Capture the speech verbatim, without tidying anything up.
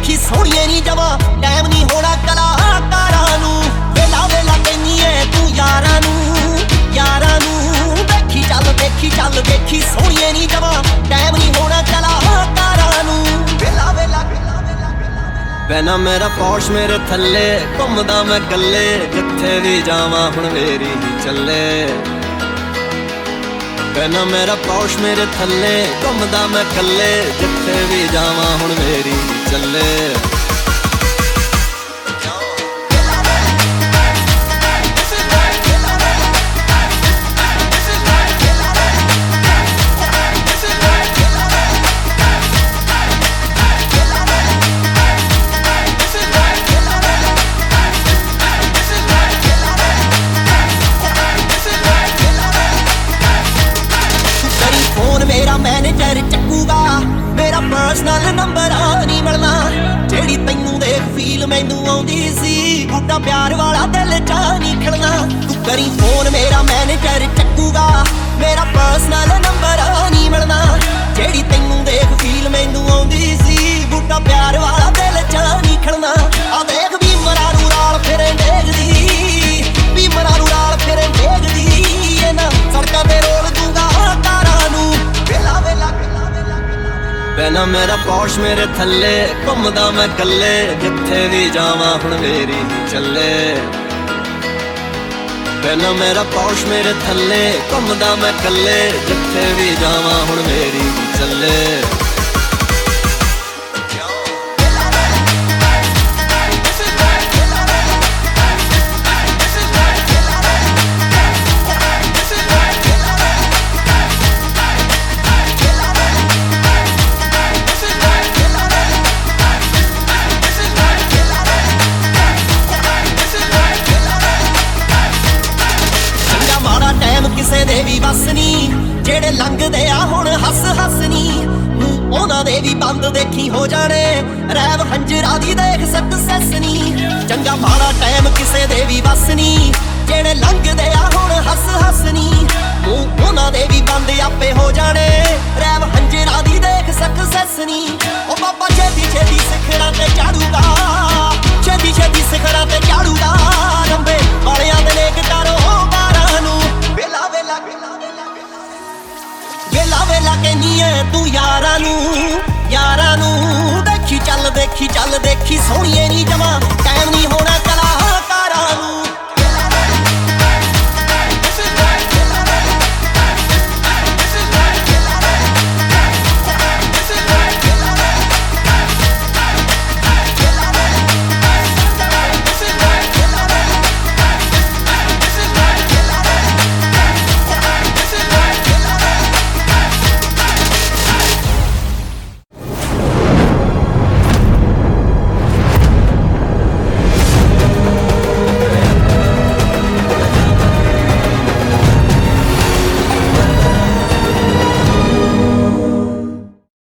देखी सोहणीए नी जवा टाइम नहीं होना कलाकारां नूं वेला वेला कहनी है तू यारां नूं यारां नूं देखी चल देखी चल देखी सोहणीए नी जवा टाइम नहीं होना कलाकारां नूं वेला वेला पैना मेरा पौश मेरे थल्ले घुमदा मैं कल्ले जिथे भी जावां हुण मेरी ही चले पैना मेरा पौश मेरे थल्ले घुमदा मैं कल्ले जिथे भी जावां हुण मेरी ही चले मेरा मैनेजर चकूगा मेरा पर्सनल नंबर नहीं मिलना जेड़ी तैनू देख फील मैनू आउंदी सी बूटा प्यार वाला दिल चा नहीं खिलना तू करी फोन मेरा मैनेजर चकूगा मेरा पर्सनल नंबर नहीं मिलना जेड़ी तैनू देख फील मैनू आउंदी सी बूटा प्यार वाला दिल चा नहीं खिलना आ देख भी मरा नू नाल फिरे डेगदी भी मरा नू नाल फिरे डेगदी ना सड़कां ते रोल दूंगा कारां नू पैना मेरा पौश मेरे थल्ले घुमदा मैं कल्ले जिथे भी जावां हुण मेरी ही चले पैना मेरा पौश मेरे थल्ले घुमदा मैं कल्ले जिथे भी जावां हुण मेरी ही चले ਕਿਸੇ ਦੇ ਵੀ ਵਸ ਨੀ ਜਿਹੜੇ ਲੰਘਦੇ ਆ ਹੁਣ ਹੱਸ ਹੱਸ ਨੀ ਉਹਨਾਂ ਦੇ ਵੀ ਬੰਦ ਦੇਖੀ ਹੋ ਜਾਣੇ ਰੈਵ ਹੰਜਰਾ ਦੀ ਦੇਖ ਸਕਸੈਸ ਨੀ ਚੰਗਾ ਮਾੜਾ ਟਾਈਮ ਕਿਸੇ ਦੇ ਵੀ ਵਸ ਨੀ ਜਿਹੜੇ ਲੰਘਦੇ ਆ ਹੁਣ ਹੱਸ ਹੱਸ ਨੀ ਉਹਨਾਂ ਦੇ ਵੀ ਬੰਦ ਆਪੇ ਹੋ ਜਾਣੇ ਰੈਵ ਹੰਜਰਾ ਦੀ ਦੇਖ ਸਕਸੈਸ ਨੀ ਉਹ ਬਾਬਾ ਛੇਤੀ ਛੇਤੀ ਸਿਖਰਾਂ ਤੇ ਚਾੜੂਗਾ ਛੇਤੀ ਛੇਤੀ ਸਿਖਰਾਂ ਤੇ ਚਾੜੂਗਾ ਰੰਬੇ ਵਾਲਿਆਂ ਦੇ ਨੇਕ ਕਰੋ ਬਾਰਾਂ ਨੂੰ वेला वेला वेला वेला कहनी है तू यारां नूं यारां नूं देखी चल देखी चल देखी सोहणीए नी जवा टाइम नहीं होना